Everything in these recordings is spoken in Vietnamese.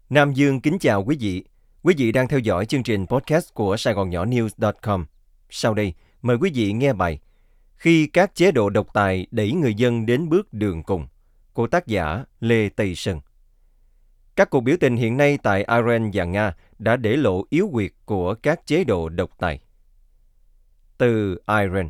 Nam Dương kính chào quý vị. Quý vị đang theo dõi chương trình podcast của Sài Gòn Nhỏ News.com. Sau đây, mời quý vị nghe bài Khi các chế độ độc tài đẩy người dân đến bước đường cùng của tác giả Lê Tây Sơn. Các cuộc biểu tình hiện nay tại Iran và Nga đã để lộ yếu quyệt của các chế độ độc tài. Từ Iran.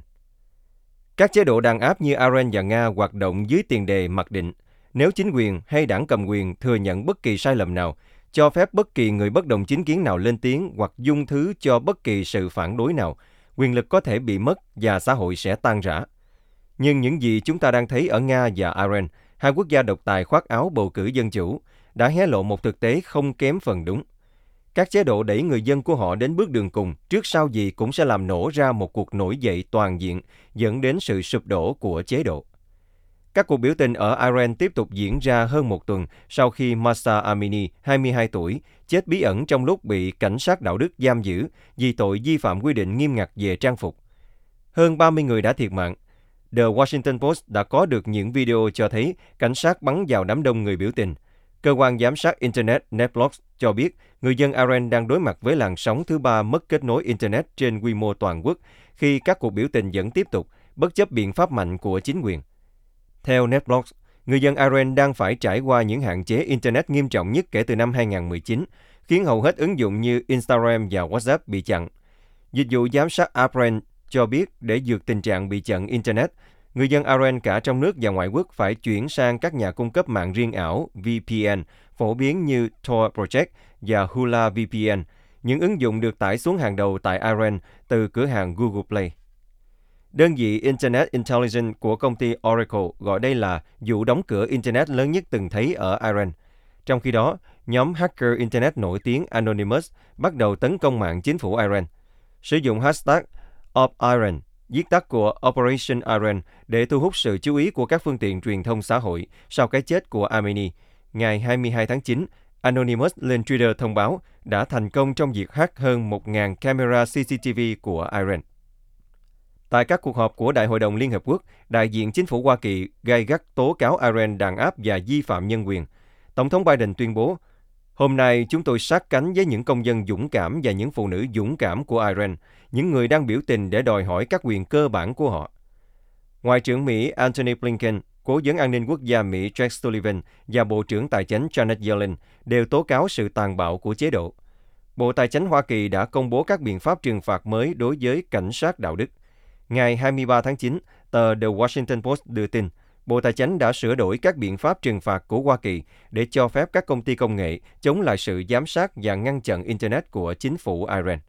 Các chế độ đàn áp như Iran và Nga hoạt động dưới tiền đề mặc định nếu chính quyền hay đảng cầm quyền thừa nhận bất kỳ sai lầm nào, cho phép bất kỳ người bất đồng chính kiến nào lên tiếng hoặc dung thứ cho bất kỳ sự phản đối nào, quyền lực có thể bị mất và xã hội sẽ tan rã. Nhưng những gì chúng ta đang thấy ở Nga và Iran, hai quốc gia độc tài khoác áo bầu cử dân chủ, đã hé lộ một thực tế không kém phần đúng. Các chế độ đẩy người dân của họ đến bước đường cùng, trước sau gì cũng sẽ làm nổ ra một cuộc nổi dậy toàn diện, dẫn đến sự sụp đổ của chế độ. Các cuộc biểu tình ở Iran tiếp tục diễn ra hơn một tuần sau khi Mahsa Amini, 22 tuổi, chết bí ẩn trong lúc bị cảnh sát đạo đức giam giữ vì tội vi phạm quy định nghiêm ngặt về trang phục. Hơn 30 người đã thiệt mạng. The Washington Post đã có được những video cho thấy cảnh sát bắn vào đám đông người biểu tình. Cơ quan giám sát Internet NetBlocks cho biết người dân Iran đang đối mặt với làn sóng thứ ba mất kết nối Internet trên quy mô toàn quốc khi các cuộc biểu tình vẫn tiếp tục, bất chấp biện pháp mạnh của chính quyền. Theo NetBlocks, người dân Iran đang phải trải qua những hạn chế Internet nghiêm trọng nhất kể từ năm 2019, khiến hầu hết ứng dụng như Instagram và WhatsApp bị chặn. Dịch vụ giám sát Apren cho biết để vượt tình trạng bị chặn Internet, người dân Iran cả trong nước và ngoại quốc phải chuyển sang các nhà cung cấp mạng riêng ảo VPN phổ biến như Tor Project và Hula VPN, những ứng dụng được tải xuống hàng đầu tại Iran từ cửa hàng Google Play. Đơn vị Internet Intelligence của công ty Oracle gọi đây là vụ đóng cửa Internet lớn nhất từng thấy ở Iran. Trong khi đó, nhóm hacker Internet nổi tiếng Anonymous bắt đầu tấn công mạng chính phủ Iran. Sử dụng hashtag OpIran, viết tắt của Operation Iran, để thu hút sự chú ý của các phương tiện truyền thông xã hội sau cái chết của Amini. Ngày 22 tháng 9, Anonymous lên Twitter thông báo đã thành công trong việc hack hơn 1.000 camera CCTV của Iran. Tại các cuộc họp của Đại hội đồng Liên Hợp Quốc, đại diện chính phủ Hoa Kỳ gay gắt tố cáo Iran đàn áp và vi phạm nhân quyền. Tổng thống Biden tuyên bố, hôm nay chúng tôi sát cánh với những công dân dũng cảm và những phụ nữ dũng cảm của Iran, những người đang biểu tình để đòi hỏi các quyền cơ bản của họ. Ngoại trưởng Mỹ Antony Blinken, Cố vấn an ninh quốc gia Mỹ Jake Sullivan và Bộ trưởng Tài chính Janet Yellen đều tố cáo sự tàn bạo của chế độ. Bộ Tài chính Hoa Kỳ đã công bố các biện pháp trừng phạt mới đối với cảnh sát đạo đức. Ngày 23 tháng 9, tờ The Washington Post đưa tin, Bộ Tài chính đã sửa đổi các biện pháp trừng phạt của Hoa Kỳ để cho phép các công ty công nghệ chống lại sự giám sát và ngăn chặn Internet của chính phủ Iran.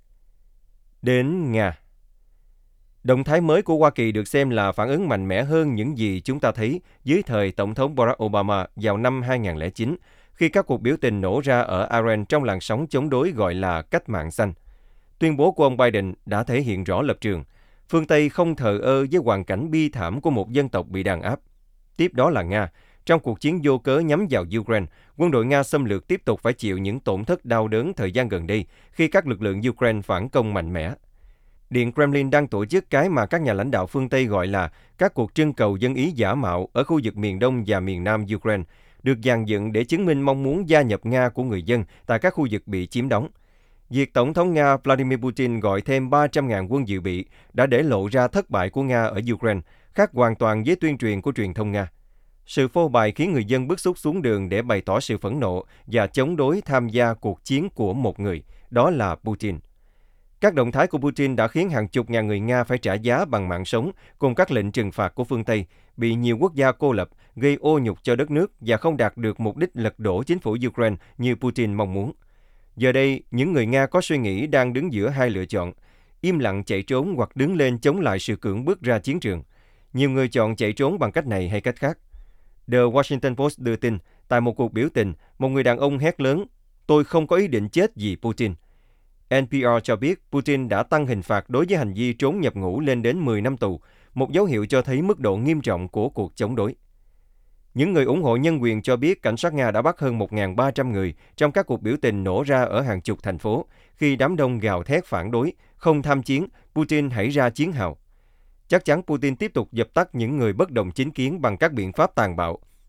Đến Nga. Động thái mới của Hoa Kỳ được xem là phản ứng mạnh mẽ hơn những gì chúng ta thấy dưới thời Tổng thống Barack Obama vào năm 2009, khi các cuộc biểu tình nổ ra ở Iran trong làn sóng chống đối gọi là cách mạng xanh. Tuyên bố của ông Biden đã thể hiện rõ lập trường. Phương Tây không thờ ơ với hoàn cảnh bi thảm của một dân tộc bị đàn áp. Tiếp đó là Nga. Trong cuộc chiến vô cớ nhắm vào Ukraine, quân đội Nga xâm lược tiếp tục phải chịu những tổn thất đau đớn thời gian gần đây khi các lực lượng Ukraine phản công mạnh mẽ. Điện Kremlin đang tổ chức cái mà các nhà lãnh đạo phương Tây gọi là các cuộc trưng cầu dân ý giả mạo ở khu vực miền Đông và miền Nam Ukraine, được dàn dựng để chứng minh mong muốn gia nhập Nga của người dân tại các khu vực bị chiếm đóng. Việc Tổng thống Nga Vladimir Putin gọi thêm 300.000 quân dự bị đã để lộ ra thất bại của Nga ở Ukraine, khác hoàn toàn với tuyên truyền của truyền thông Nga. Sự phô bày khiến người dân bức xúc xuống đường để bày tỏ sự phẫn nộ và chống đối tham gia cuộc chiến của một người, đó là Putin. Các động thái của Putin đã khiến hàng chục ngàn người Nga phải trả giá bằng mạng sống cùng các lệnh trừng phạt của phương Tây, bị nhiều quốc gia cô lập, gây ô nhục cho đất nước và không đạt được mục đích lật đổ chính phủ Ukraine như Putin mong muốn. Giờ đây, những người Nga có suy nghĩ đang đứng giữa hai lựa chọn, im lặng chạy trốn hoặc đứng lên chống lại sự cưỡng bức ra chiến trường. Nhiều người chọn chạy trốn bằng cách này hay cách khác. The Washington Post đưa tin, tại một cuộc biểu tình, một người đàn ông hét lớn, "Tôi không có ý định chết vì Putin." NPR cho biết Putin đã tăng hình phạt đối với hành vi trốn nhập ngũ lên đến 10 năm tù, một dấu hiệu cho thấy mức độ nghiêm trọng của cuộc chống đối. Những người ủng hộ nhân quyền cho biết cảnh sát Nga đã bắt hơn 1.300 người trong các cuộc biểu tình nổ ra ở hàng chục thành phố, khi đám đông gào thét phản đối, không tham chiến, Putin hãy ra chiến hào. Chắc chắn Putin tiếp tục dập tắt những người bất đồng chính kiến bằng các biện pháp tàn bạo.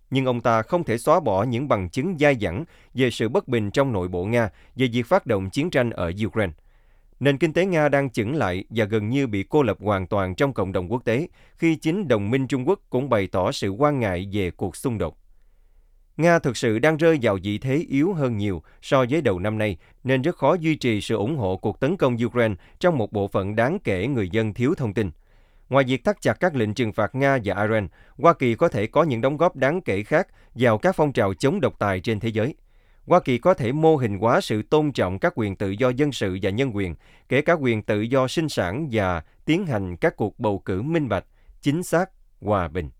nhưng ông ta không thể xóa bỏ những bằng chứng dai dẳng về sự bất bình trong nội bộ Nga về việc phát động chiến tranh ở Ukraine. Nền kinh tế Nga đang chững lại và gần như bị cô lập hoàn toàn trong cộng đồng quốc tế, khi chính đồng minh Trung Quốc cũng bày tỏ sự quan ngại về cuộc xung đột. Nga thực sự đang rơi vào vị thế yếu hơn nhiều so với đầu năm nay, nên rất khó duy trì sự ủng hộ cuộc tấn công Ukraine trong một bộ phận đáng kể người dân thiếu thông tin. Ngoài việc thắt chặt các lệnh trừng phạt Nga và Iran, Hoa Kỳ có thể có những đóng góp đáng kể khác vào các phong trào chống độc tài trên thế giới. Hoa Kỳ có thể mô hình hóa sự tôn trọng các quyền tự do dân sự và nhân quyền, kể cả quyền tự do sinh sản và tiến hành các cuộc bầu cử minh bạch, chính xác, hòa bình.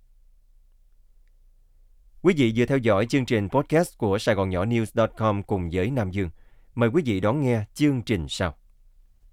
Quý vị vừa theo dõi chương trình podcast của Sài Gòn Nhỏ News.com cùng với Nam Dương. Mời quý vị đón nghe chương trình sau.